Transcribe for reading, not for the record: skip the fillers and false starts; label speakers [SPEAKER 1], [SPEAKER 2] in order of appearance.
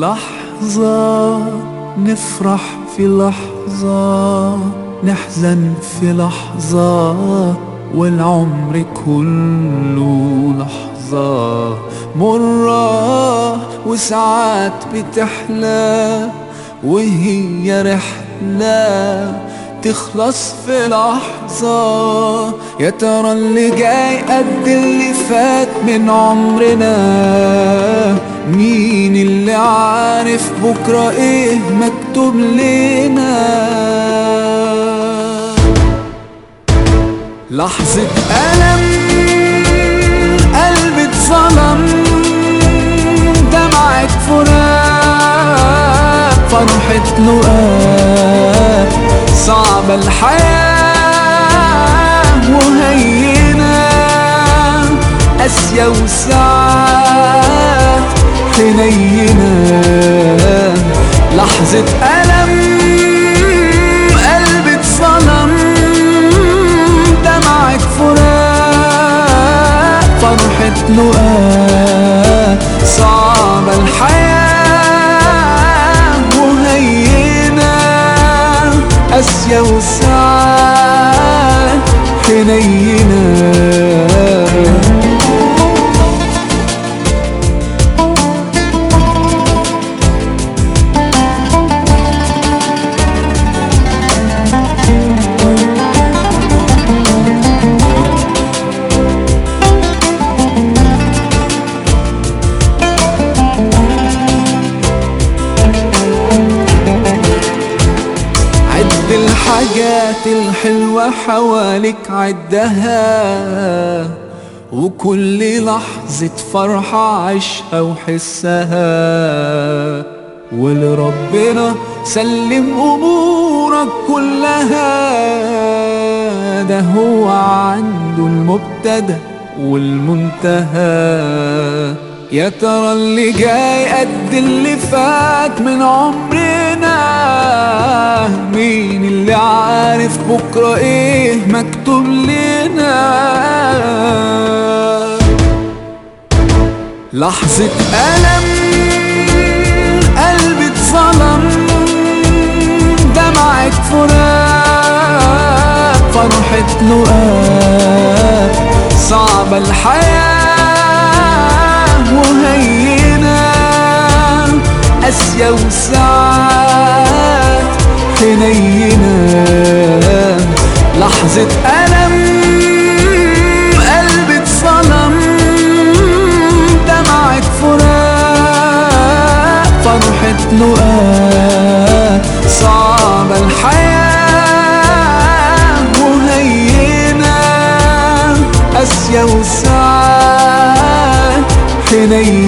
[SPEAKER 1] لحظة نفرح في لحظة، نحزن في لحظة، والعمر كله لحظة مرة وساعات بتحلى، وهي رحلة تخلص في لحظة. يا ترى اللي جاي قد اللي فات من عمرنا؟ مين اللي عارف بكرة ايه مكتوب لنا؟ لحظة ألم قلبي اتظلم، دمعة فراق، فرحة لقاء، صعبة الحياة وهينة، قاسية وساعات حنينة. لحظة ألم قلبي اتظلم، دمعة فراق، فرحة لقاء، صعبة الحياة وهينة، قاسية وساعات حنينة. الحاجات الحلوة حواليك عدها، وكل لحظة فرحة عيشها وحسها، ولربنا سلم أمورك كلها، ده هو عنده المبتدأ والمنتهى. يا ترى اللي جاي قد اللي فات من عمرنا؟ مين اللي عارف بكرة ايه مكتوب لنا؟ لحظة ألم قلبي اتظلم، دمعة فراق، فرحة لقاء، صعبة الحياة وهينة، قاسية وساعات حنينة. لحظة ألم قلبي اتظلم، دمعة فراق، فرحة لقاء، صعبة الحياة وهينة، قاسية وساعات حنينة.